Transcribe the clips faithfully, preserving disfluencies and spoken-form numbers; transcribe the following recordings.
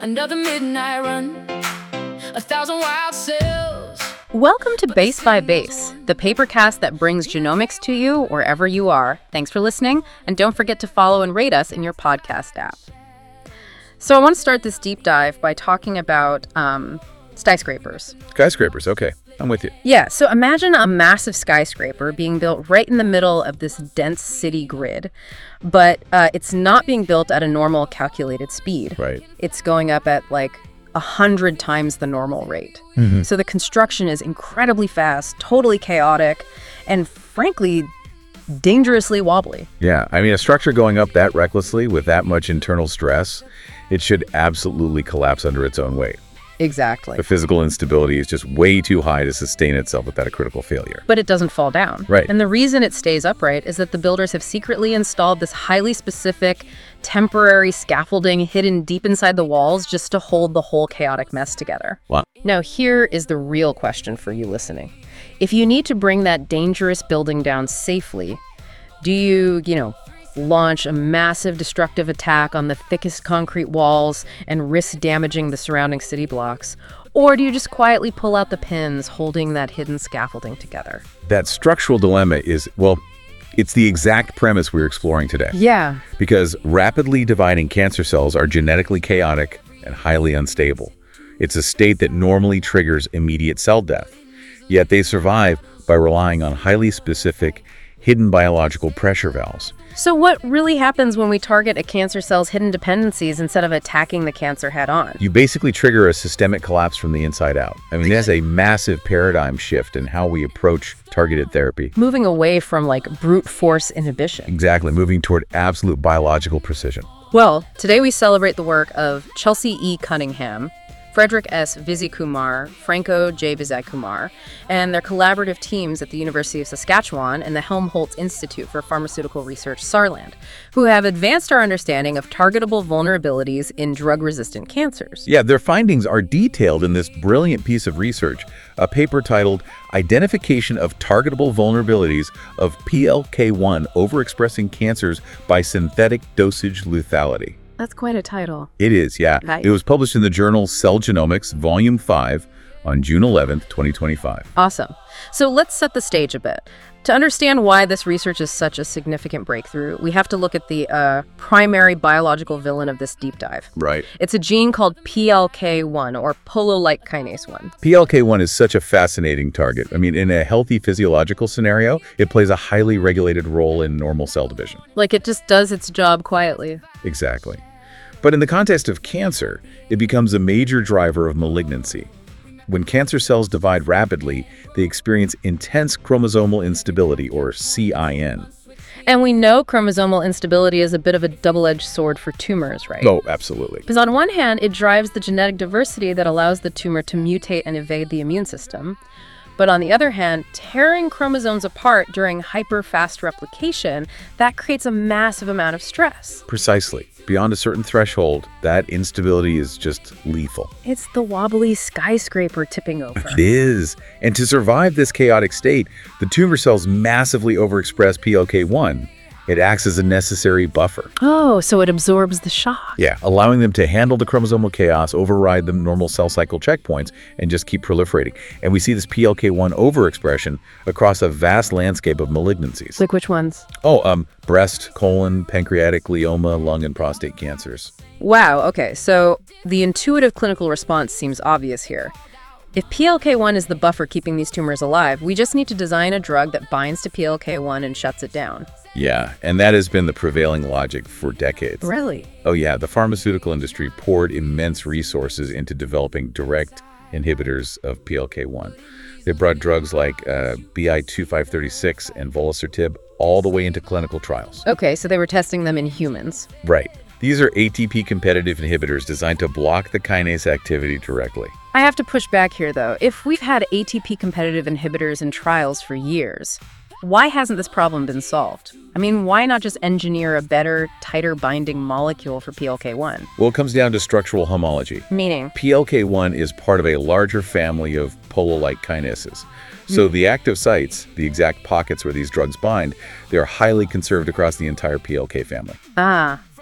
Another midnight run, a thousand wild cells. Welcome to Base by Base, the papercast that brings genomics to you wherever you are. Thanks for listening, and don't forget to follow and rate us in your podcast app. So I want to start this deep dive by talking about um, skyscrapers. Skyscrapers, okay. I'm with you. Yeah, so imagine a massive skyscraper being built right in the middle of this dense city grid, but uh, it's not being built at a normal calculated speed. Right. It's going up at like a hundred times the normal rate. Mm-hmm. So the construction is incredibly fast, totally chaotic, and frankly, dangerously wobbly. Yeah, I mean, a structure going up that recklessly with that much internal stress, it should absolutely collapse under its own weight. Exactly. The physical instability is just way too high to sustain itself without a critical failure. But it doesn't fall down. Right. And the reason it stays upright is that the builders have secretly installed this highly specific temporary scaffolding hidden deep inside the walls just to hold the whole chaotic mess together. Wow. Now, here is the real question for you listening. If you need to bring that dangerous building down safely, do you, you know, launch a massive destructive attack on the thickest concrete walls and risk damaging the surrounding city blocks? Or do you just quietly pull out the pins holding that hidden scaffolding together? That structural dilemma is, well, it's the exact premise we're exploring today. Yeah. Because rapidly dividing cancer cells are genetically chaotic and highly unstable. It's a state that normally triggers immediate cell death. Yet they survive by relying on highly specific, hidden biological pressure valves. So what really happens when we target a cancer cell's hidden dependencies instead of attacking the cancer head-on? You basically trigger a systemic collapse from the inside out. I mean, that's a massive paradigm shift in how we approach targeted therapy. Moving away from, like, brute force inhibition. Exactly, moving toward absolute biological precision. Well, today we celebrate the work of Chelsea E. Cunningham, Frederick S. Vizicumar, Franco J. Vizicumar, and their collaborative teams at the University of Saskatchewan and the Helmholtz Institute for Pharmaceutical Research, Saarland, who have advanced our understanding of targetable vulnerabilities in drug-resistant cancers. Yeah, their findings are detailed in this brilliant piece of research, a paper titled Identification of Targetable Vulnerabilities of P L K one Overexpressing Cancers by Synthetic Dosage Lethality. That's quite a title. It is, yeah. Right. It was published in the journal Cell Genomics, Volume five, on June eleventh, twenty twenty-five. Awesome. So let's set the stage a bit. To understand why this research is such a significant breakthrough, we have to look at the uh, primary biological villain of this deep dive. Right. It's a gene called P L K one, or polo-like kinase one. P L K one is such a fascinating target. I mean, in a healthy physiological scenario, it plays a highly regulated role in normal cell division. Like it just does its job quietly. Exactly. But in the context of cancer, it becomes a major driver of malignancy. When cancer cells divide rapidly, they experience intense chromosomal instability, or C I N. And we know chromosomal instability is a bit of a double-edged sword for tumors, right? Oh, absolutely. Because on one hand, it drives the genetic diversity that allows the tumor to mutate and evade the immune system. But on the other hand, tearing chromosomes apart during hyper-fast replication, that creates a massive amount of stress. Precisely. Beyond a certain threshold, that instability is just lethal. It's the wobbly skyscraper tipping over. It is. And to survive this chaotic state, the tumor cells massively overexpress P L K one. It acts as a necessary buffer. Oh, so it absorbs the shock. Yeah, allowing them to handle the chromosomal chaos, override the normal cell cycle checkpoints, and just keep proliferating. And we see this P L K one overexpression across a vast landscape of malignancies. Like which ones? Oh, um, breast, colon, pancreatic, glioma, lung, and prostate cancers. Wow, okay, so the intuitive clinical response seems obvious here. If P L K one is the buffer keeping these tumors alive, we just need to design a drug that binds to P L K one and shuts it down. Yeah, and that has been the prevailing logic for decades. Really? Oh yeah, the pharmaceutical industry poured immense resources into developing direct inhibitors of P L K one. They brought drugs like uh, B I twenty-five thirty-six and volasertib all the way into clinical trials. Okay, so they were testing them in humans. Right. These are A T P-competitive inhibitors designed to block the kinase activity directly. I have to push back here, though. If we've had A T P-competitive inhibitors in trials for years, why hasn't this problem been solved? I mean, why not just engineer a better, tighter binding molecule for P L K one? Well, it comes down to structural homology. Meaning? P L K one is part of a larger family of polo-like kinases. So the active sites, the exact pockets where these drugs bind, they're highly conserved across the entire P L K family. Ah,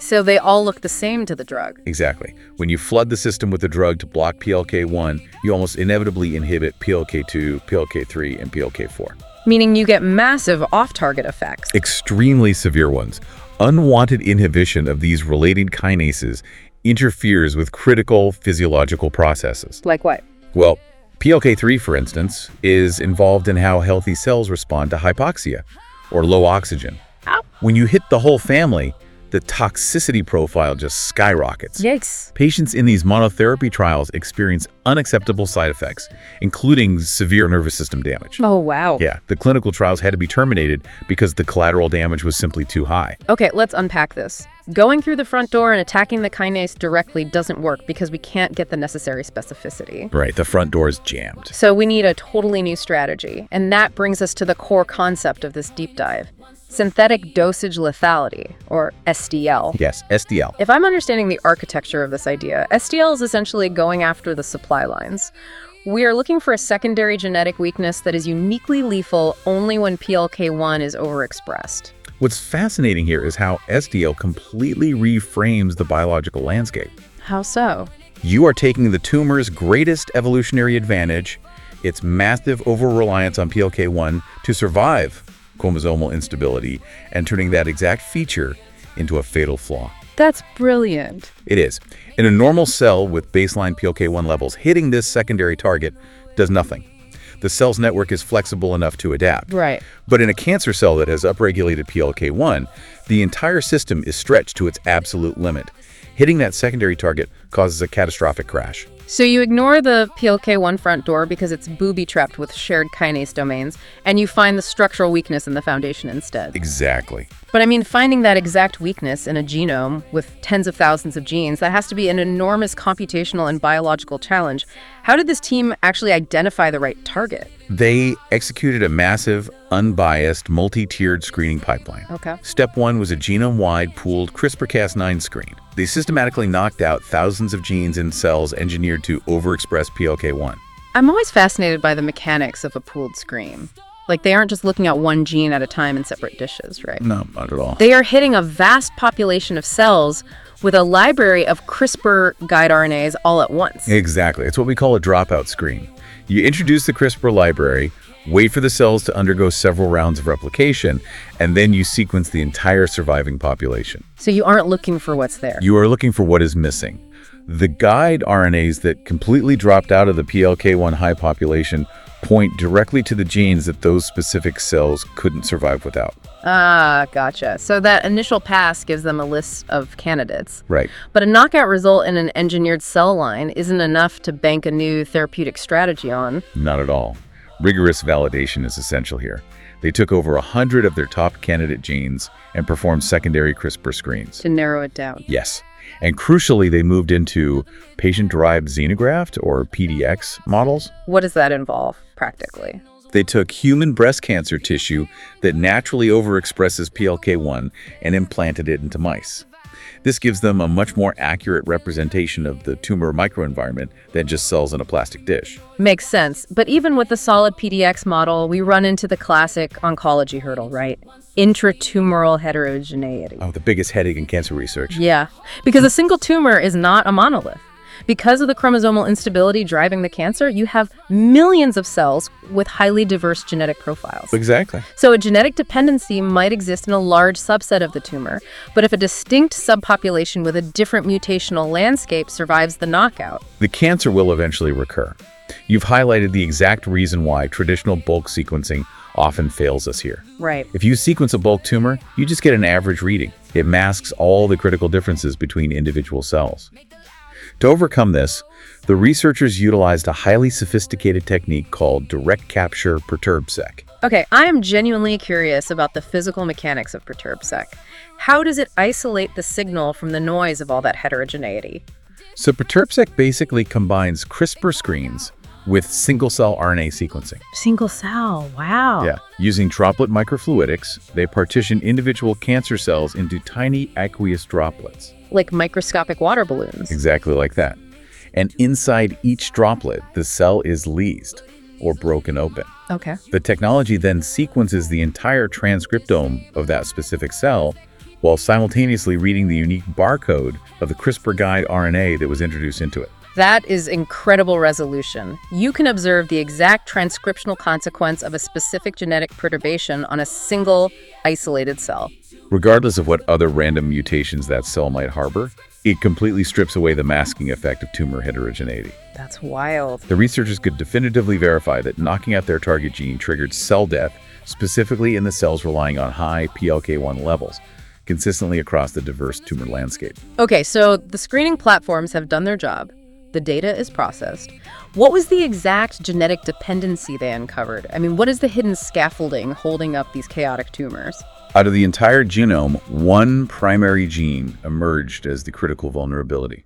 So they all look the same to the drug. Exactly. When you flood the system with a drug to block P L K one, you almost inevitably inhibit P L K two, P L K three, and P L K four. Meaning you get massive off-target effects. Extremely severe ones. Unwanted inhibition of these related kinases interferes with critical physiological processes. Like what? Well, P L K three, for instance, is involved in how healthy cells respond to hypoxia or low oxygen. Ow. When you hit the whole family, the toxicity profile just skyrockets. Yikes. Patients in these monotherapy trials experience unacceptable side effects, including severe nervous system damage. Oh, wow. Yeah, the clinical trials had to be terminated because the collateral damage was simply too high. Okay, let's unpack this. Going through the front door and attacking the kinase directly doesn't work because we can't get the necessary specificity. Right, the front door is jammed. So we need a totally new strategy, and that brings us to the core concept of this deep dive. Synthetic dosage lethality, or S D L. Yes, S D L. If I'm understanding the architecture of this idea, S D L is essentially going after the supply lines. We are looking for a secondary genetic weakness that is uniquely lethal only when P L K one is overexpressed. What's fascinating here is how S D L completely reframes the biological landscape. How so? You are taking the tumor's greatest evolutionary advantage, its massive over-reliance on P L K one, to survive chromosomal instability, and turning that exact feature into a fatal flaw. That's brilliant. It is. In a normal cell with baseline P L K one levels, hitting this secondary target does nothing. The cell's network is flexible enough to adapt. Right. But in a cancer cell that has upregulated P L K one, the entire system is stretched to its absolute limit. Hitting that secondary target causes a catastrophic crash. So you ignore the P L K one front door because it's booby-trapped with shared kinase domains, and you find the structural weakness in the foundation instead. Exactly. But I mean, finding that exact weakness in a genome with tens of thousands of genes, that has to be an enormous computational and biological challenge. How did this team actually identify the right target? They executed a massive, unbiased, multi-tiered screening pipeline. Okay. Step one was a genome-wide pooled CRISPR Cas nine screen. They systematically knocked out thousands of genes in cells engineered to overexpress P L K one. I'm always fascinated by the mechanics of a pooled screen. Like, they aren't just looking at one gene at a time in separate dishes, right? No, not at all. They are hitting a vast population of cells with a library of CRISPR guide R N As all at once. Exactly. It's what we call a dropout screen. You introduce the CRISPR library, wait for the cells to undergo several rounds of replication, and then you sequence the entire surviving population. So you aren't looking for what's there. You are looking for what is missing. The guide R N As that completely dropped out of the P L K one high population point directly to the genes that those specific cells couldn't survive without. Ah, gotcha. So that initial pass gives them a list of candidates. Right. But a knockout result in an engineered cell line isn't enough to bank a new therapeutic strategy on. Not at all. Rigorous validation is essential here. They took over one hundred of their top candidate genes and performed secondary CRISPR screens. To narrow it down. Yes. And crucially, they moved into patient-derived xenograft, or P D X, models. What does that involve, practically? They took human breast cancer tissue that naturally overexpresses P L K one and implanted it into mice. This gives them a much more accurate representation of the tumor microenvironment than just cells in a plastic dish. Makes sense. But even with the solid P D X model, we run into the classic oncology hurdle, right? Intratumoral heterogeneity. Oh, the biggest headache in cancer research. Yeah, because a single tumor is not a monolith. Because of the chromosomal instability driving the cancer, you have millions of cells with highly diverse genetic profiles. Exactly. So a genetic dependency might exist in a large subset of the tumor, but if a distinct subpopulation with a different mutational landscape survives the knockout, the cancer will eventually recur. You've highlighted the exact reason why traditional bulk sequencing often fails us here. right? If you sequence a bulk tumor, you just get an average reading. It masks all the critical differences between individual cells. To overcome this, the researchers utilized a highly sophisticated technique called direct capture PerturbSeq. Okay, I am genuinely curious about the physical mechanics of PerturbSeq. How does it isolate the signal from the noise of all that heterogeneity? So PerturbSeq basically combines CRISPR screens with single-cell R N A sequencing. Single cell, wow. Yeah. Using droplet microfluidics, they partition individual cancer cells into tiny aqueous droplets. Like microscopic water balloons. Exactly like that. And inside each droplet, the cell is leased, or broken open. Okay. The technology then sequences the entire transcriptome of that specific cell, while simultaneously reading the unique barcode of the CRISPR guide R N A that was introduced into it. That is incredible resolution. You can observe the exact transcriptional consequence of a specific genetic perturbation on a single, isolated cell. Regardless of what other random mutations that cell might harbor, it completely strips away the masking effect of tumor heterogeneity. That's wild. The researchers could definitively verify that knocking out their target gene triggered cell death, specifically in the cells relying on high P L K one levels, consistently across the diverse tumor landscape. Okay, so the screening platforms have done their job. The data is processed. What was the exact genetic dependency they uncovered? I mean, what is the hidden scaffolding holding up these chaotic tumors? Out of the entire genome, one primary gene emerged as the critical vulnerability,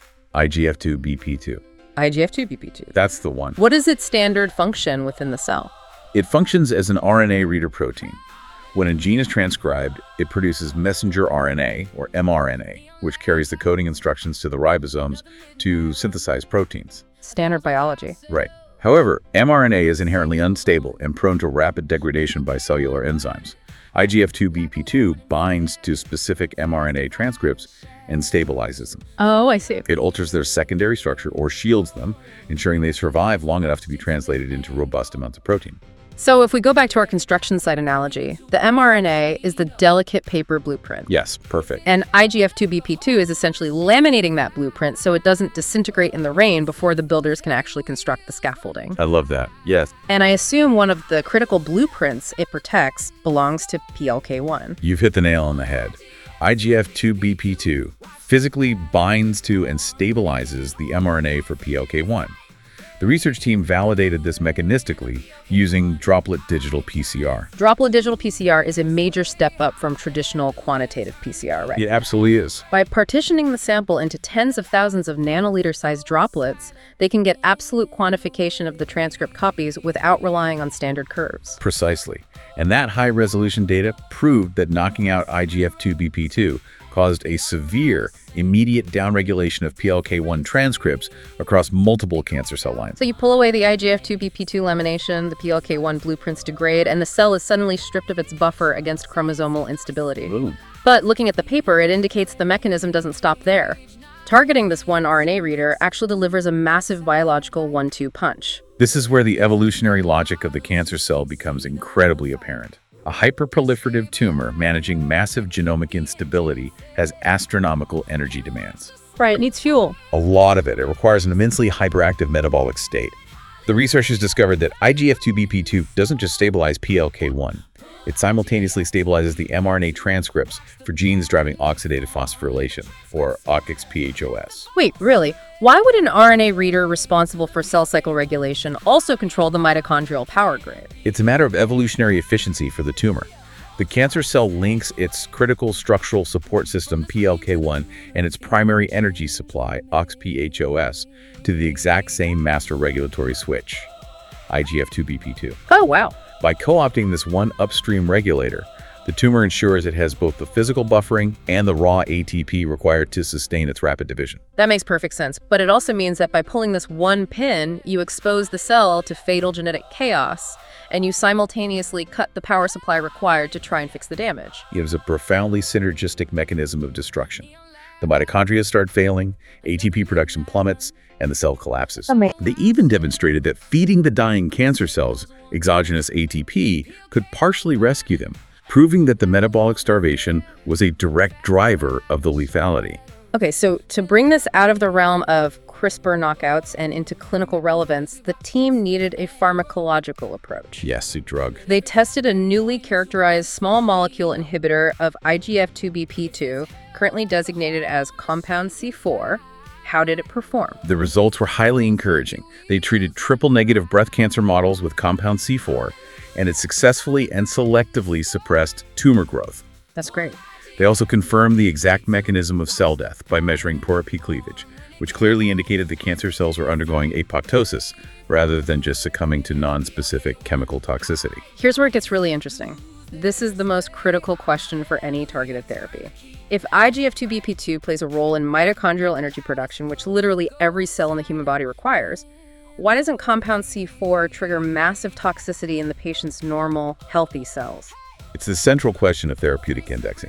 I G F two B P two. I G F two B P two. That's the one. What is its standard function within the cell? It functions as an R N A reader protein. When a gene is transcribed, it produces messenger R N A, or m R N A, which carries the coding instructions to the ribosomes to synthesize proteins. Standard biology. Right. However, m R N A is inherently unstable and prone to rapid degradation by cellular enzymes. I G F two B P two binds to specific m R N A transcripts and stabilizes them. Oh, I see. It alters their secondary structure or shields them, ensuring they survive long enough to be translated into robust amounts of protein. So if we go back to our construction site analogy, the m R N A is the delicate paper blueprint. Yes, perfect. And I G F two B P two is essentially laminating that blueprint so it doesn't disintegrate in the rain before the builders can actually construct the scaffolding. I love that. Yes. And I assume one of the critical blueprints it protects belongs to P L K one. You've hit the nail on the head. I G F two B P two physically binds to and stabilizes the m R N A for P L K one. The research team validated this mechanistically using droplet digital P C R. Droplet digital P C R is a major step up from traditional quantitative P C R, right? It absolutely is. By partitioning the sample into tens of thousands of nanoliter-sized droplets, they can get absolute quantification of the transcript copies without relying on standard curves. Precisely. And that high-resolution data proved that knocking out I G F two B P two caused a severe, immediate downregulation of P L K one transcripts across multiple cancer cell lines. So you pull away the I G F two B P two lamination, the P L K one blueprints degrade, and the cell is suddenly stripped of its buffer against chromosomal instability. Boom. But looking at the paper, it indicates the mechanism doesn't stop there. Targeting this one R N A reader actually delivers a massive biological one two punch. This is where the evolutionary logic of the cancer cell becomes incredibly apparent. A hyperproliferative tumor managing massive genomic instability has astronomical energy demands. Right, it needs fuel. A lot of it. It requires an immensely hyperactive metabolic state. The researchers discovered that I G F two B P two doesn't just stabilize P L K one. It simultaneously stabilizes the m R N A transcripts for genes driving oxidative phosphorylation, or O X P H O S. Wait, really? Why would an R N A reader responsible for cell cycle regulation also control the mitochondrial power grid? It's a matter of evolutionary efficiency for the tumor. The cancer cell links its critical structural support system, P L K one, and its primary energy supply, O X P H O S, to the exact same master regulatory switch, I G F two B P two. Oh, wow. By co-opting this one upstream regulator, the tumor ensures it has both the physical buffering and the raw A T P required to sustain its rapid division. That makes perfect sense, but it also means that by pulling this one pin, you expose the cell to fatal genetic chaos, and you simultaneously cut the power supply required to try and fix the damage. It is a profoundly synergistic mechanism of destruction. The mitochondria start failing, A T P production plummets, and the cell collapses. Amazing. They even demonstrated that feeding the dying cancer cells exogenous A T P could partially rescue them, proving that the metabolic starvation was a direct driver of the lethality. Okay, so to bring this out of the realm of CRISPR knockouts and into clinical relevance, the team needed a pharmacological approach. Yes, a drug. They tested a newly characterized small molecule inhibitor of I G F two B P two, currently designated as compound C four. How did it perform? The results were highly encouraging. They treated triple-negative breast cancer models with compound C four, and it successfully and selectively suppressed tumor growth. That's great. They also confirmed the exact mechanism of cell death by measuring P O R P cleavage, which clearly indicated the cancer cells were undergoing apoptosis rather than just succumbing to non-specific chemical toxicity. Here's where it gets really interesting. This is the most critical question for any targeted therapy. If I G F two B P two plays a role in mitochondrial energy production, which literally every cell in the human body requires, why doesn't compound C four trigger massive toxicity in the patient's normal, healthy cells? It's the central question of therapeutic indexing, right?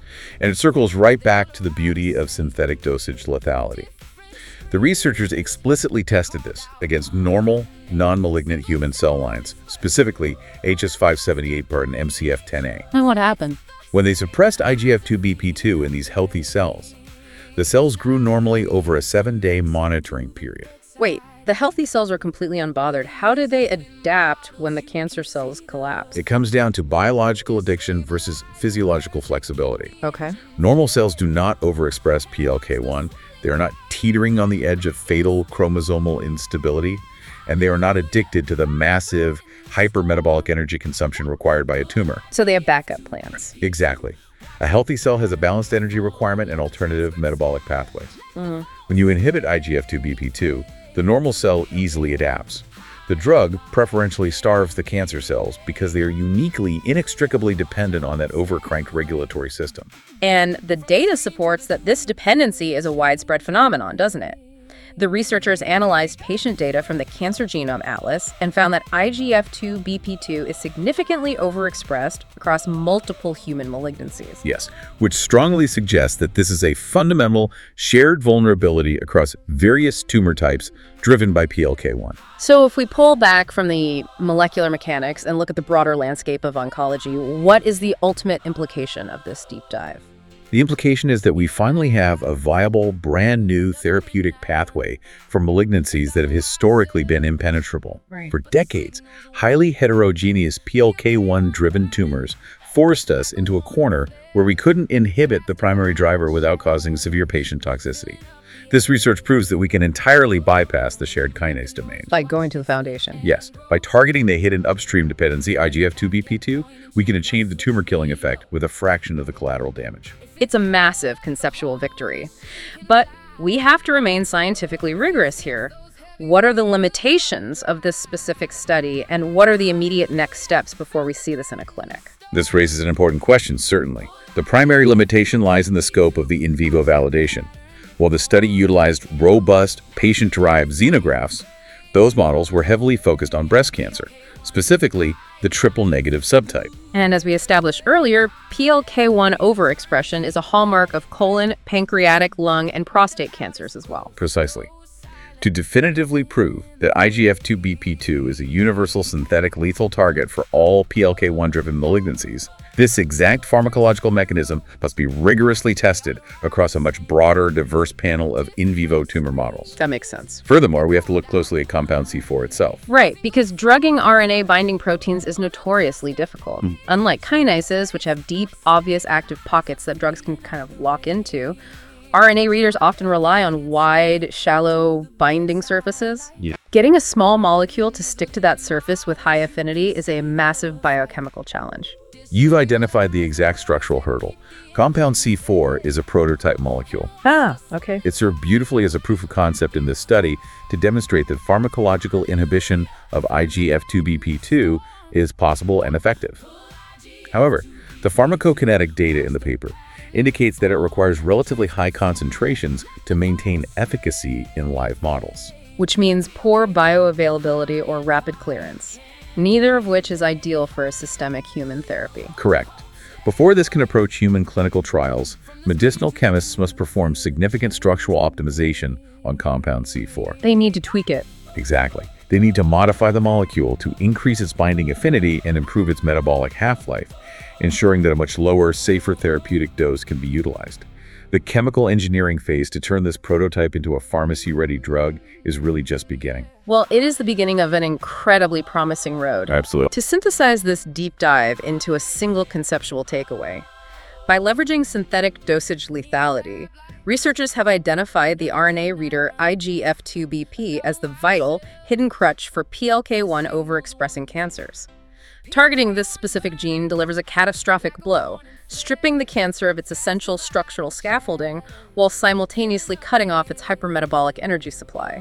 And it circles right back to the beauty of synthetic dosage lethality. The researchers explicitly tested this against normal, non-malignant human cell lines, specifically H S five seventy-eight part and M C F ten A. And what happened? When they suppressed I G F two B P two in these healthy cells, the cells grew normally over a seven-day monitoring period. Wait, the healthy cells are completely unbothered. How do they adapt when the cancer cells collapse? It comes down to biological addiction versus physiological flexibility. Okay. Normal cells do not overexpress P L K one. They are not teetering on the edge of fatal chromosomal instability, and they are not addicted to the massive hypermetabolic energy consumption required by a tumor. So they have backup plans. Exactly. A healthy cell has a balanced energy requirement and alternative metabolic pathways. Mm. When you inhibit I G F two B P two, the normal cell easily adapts. The drug preferentially starves the cancer cells because they are uniquely, inextricably dependent on that overcranked regulatory system. And the data supports that this dependency is a widespread phenomenon, doesn't it? The researchers analyzed patient data from the Cancer Genome Atlas and found that I G F two B P two is significantly overexpressed across multiple human malignancies. Yes, which strongly suggests that this is a fundamental shared vulnerability across various tumor types driven by P L K one. So if we pull back from the molecular mechanics and look at the broader landscape of oncology, what is the ultimate implication of this deep dive? The implication is that we finally have a viable, brand new therapeutic pathway for malignancies that have historically been impenetrable. Right. For decades, highly heterogeneous P L K one-driven tumors forced us into a corner where we couldn't inhibit the primary driver without causing severe patient toxicity. This research proves that we can entirely bypass the shared kinase domain. By going to the foundation. Yes, by targeting the hidden upstream dependency, I G F two B P two, we can achieve the tumor-killing effect with a fraction of the collateral damage. It's a massive conceptual victory. But we have to remain scientifically rigorous here. What are the limitations of this specific study, and what are the immediate next steps before we see this in a clinic? This raises an important question, certainly. The primary limitation lies in the scope of the in vivo validation. While the study utilized robust, patient-derived xenografts, those models were heavily focused on breast cancer, specifically the triple-negative subtype. And as we established earlier, P L K one overexpression is a hallmark of colon, pancreatic, lung, and prostate cancers as well. Precisely. To definitively prove that I G F two B P two is a universal synthetic lethal target for all P L K one-driven malignancies, this exact pharmacological mechanism must be rigorously tested across a much broader, diverse panel of in vivo tumor models. That makes sense. Furthermore, we have to look closely at compound C four itself. Right, because drugging R N A binding proteins is notoriously difficult. Mm. Unlike kinases, which have deep, obvious active pockets that drugs can kind of lock into, R N A readers often rely on wide, shallow binding surfaces. Yeah. Getting a small molecule to stick to that surface with high affinity is a massive biochemical challenge. You've identified the exact structural hurdle. Compound C four is a prototype molecule. Ah, okay. It served beautifully as a proof of concept in this study to demonstrate that pharmacological inhibition of I G F two B P two is possible and effective. However, the pharmacokinetic data in the paper indicates that it requires relatively high concentrations to maintain efficacy in live models. Which means poor bioavailability or rapid clearance, neither of which is ideal for a systemic human therapy. Correct. Before this can approach human clinical trials, medicinal chemists must perform significant structural optimization on compound C four. They need to tweak it. Exactly. They need to modify the molecule to increase its binding affinity and improve its metabolic half-life, ensuring that a much lower, safer therapeutic dose can be utilized. The chemical engineering phase to turn this prototype into a pharmacy-ready drug is really just beginning. Well, it is the beginning of an incredibly promising road. Absolutely. To synthesize this deep dive into a single conceptual takeaway, by leveraging synthetic dosage lethality, researchers have identified the R N A reader I G F two B P as the vital, hidden crutch for P L K one overexpressing cancers. Targeting this specific gene delivers a catastrophic blow, stripping the cancer of its essential structural scaffolding while simultaneously cutting off its hypermetabolic energy supply.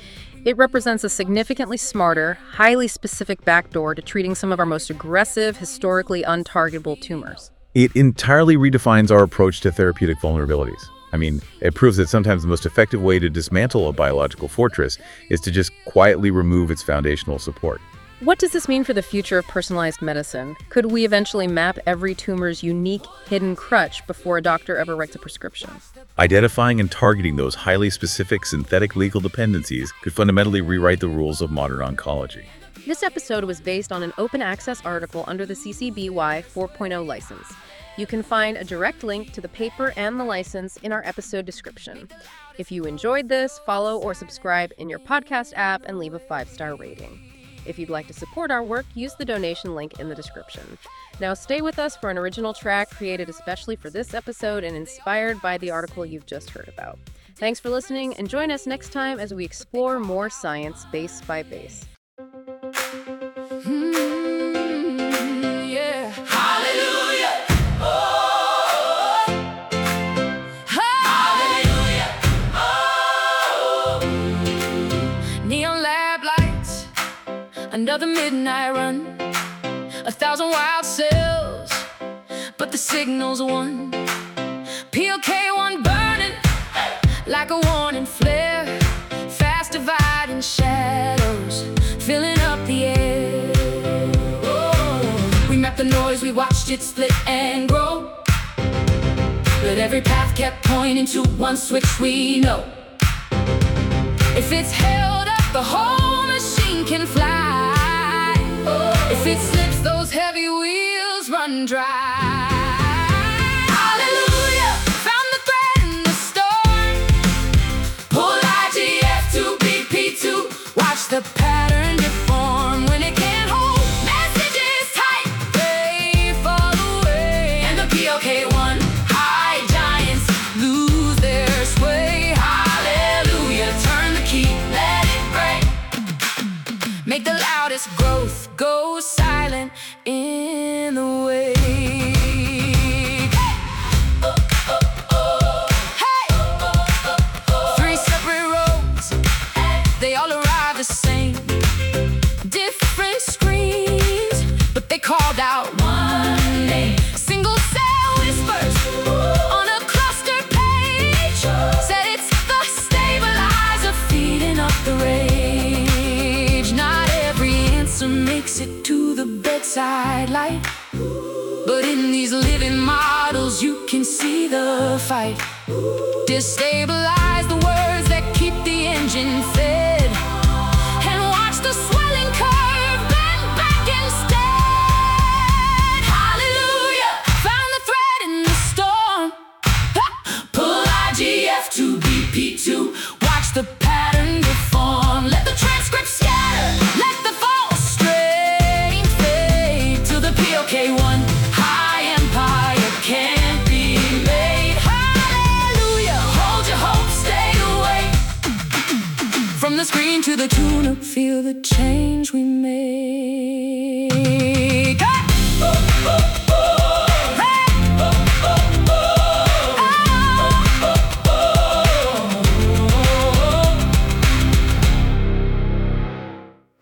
It represents a significantly smarter, highly specific backdoor to treating some of our most aggressive, historically untargetable tumors. It entirely redefines our approach to therapeutic vulnerabilities. I mean, it proves that sometimes the most effective way to dismantle a biological fortress is to just quietly remove its foundational support. What does this mean for the future of personalized medicine? Could we eventually map every tumor's unique, hidden crutch before a doctor ever writes a prescription? Identifying and targeting those highly specific synthetic legal dependencies could fundamentally rewrite the rules of modern oncology. This episode was based on an open access article under the C C B Y four point oh license. You can find a direct link to the paper and the license in our episode description. If you enjoyed this, follow or subscribe in your podcast app and leave a five-star rating. If you'd like to support our work, use the donation link in the description. Now stay with us for an original track created especially for this episode and inspired by the article you've just heard about. Thanks for listening, and join us next time as we explore more science base by base. Mm, yeah. Hallelujah. Oh. Hallelujah. Oh. Neon lab lights under the midnight run, a thousand wild cells, but the signal's one. P L K one burning like a warning flare, fast dividing shadows filling up the air. Oh, we mapped the noise, we watched it split and grow, but every path kept pointing to one switch we know. If it's held up, the whole machine can fly. Oh, if it slips, those heavy wheels run dry. Hallelujah, found the thread in the storm. Pull I G F to B P two, watch the pattern deform when it can't hold. Messages tight, they fall away, and the P L K one high giants lose their sway. Hallelujah, turn the key, let it break. Make the loudest growth go silent in the wake. Oh, oh, oh. Hey! Three separate roads, they all arrive the same. Different screens, but they called out one name. Single cell whispers on a cluster page said it's the stabilizer feeding up the rage. Not every answer makes it to the bedside light, but in these living models you can see the fight. Destabilize the words that keep the engine fed, and watch the swelling curve bend back instead. Hallelujah, found the thread in the storm. Ha! Pull I G F to B P two, watch the pattern deform. Let the transcript scatter, let the false strain fade, till the P L K one high empire can't be made. Hallelujah, hold your hope, stay awake. From the screen to the tune-up, feel the change we made.